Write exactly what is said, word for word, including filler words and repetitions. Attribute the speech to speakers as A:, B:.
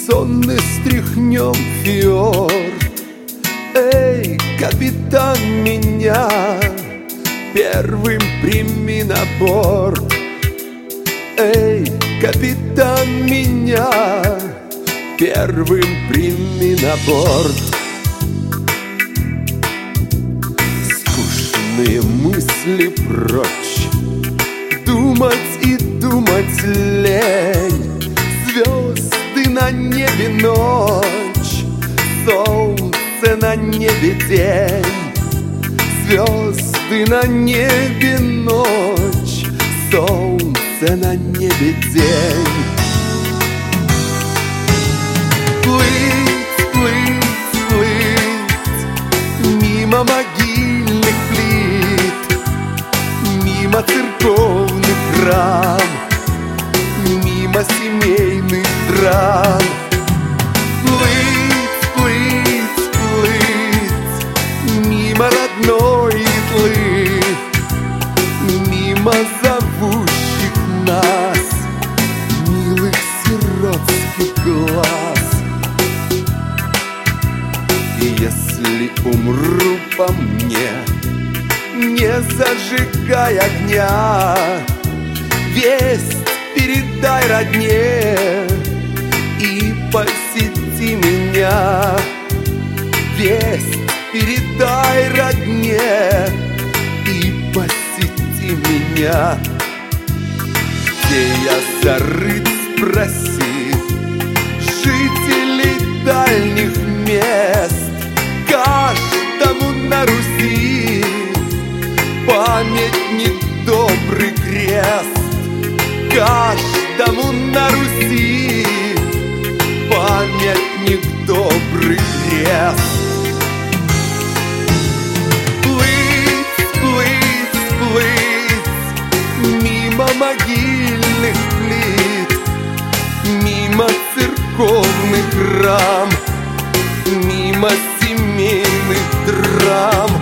A: сонный стряхнем фьорд. Эй, капитан, меня первым прими на борт. Эй, капитан, меня первым прими на борт. Скучные мысли прочь, думать и думать лень. Звезды на небе ночь, солнце на небе день. Звезды на небе ночь, солнце на небе день. Плыть, плыть, плыть мимо могильных плит, мимо церковных храм, мимо семейных драм. Плыть, плыть, плыть мимо родной Итлы, мимо зовущих нас милых сиротских глаз. И если умру по мне, не зажигай огня, весть передай родне и посети меня. Весть передай родне и посети меня. Где я зарыт, спроси жителей дальних мест. Каждому на Руси памятник, добрый крест. Каждому на Руси памятник, добрый крест. Плыть, плыть, плыть мимо могильных плит, мимо церковных храм, мимо семейных драм.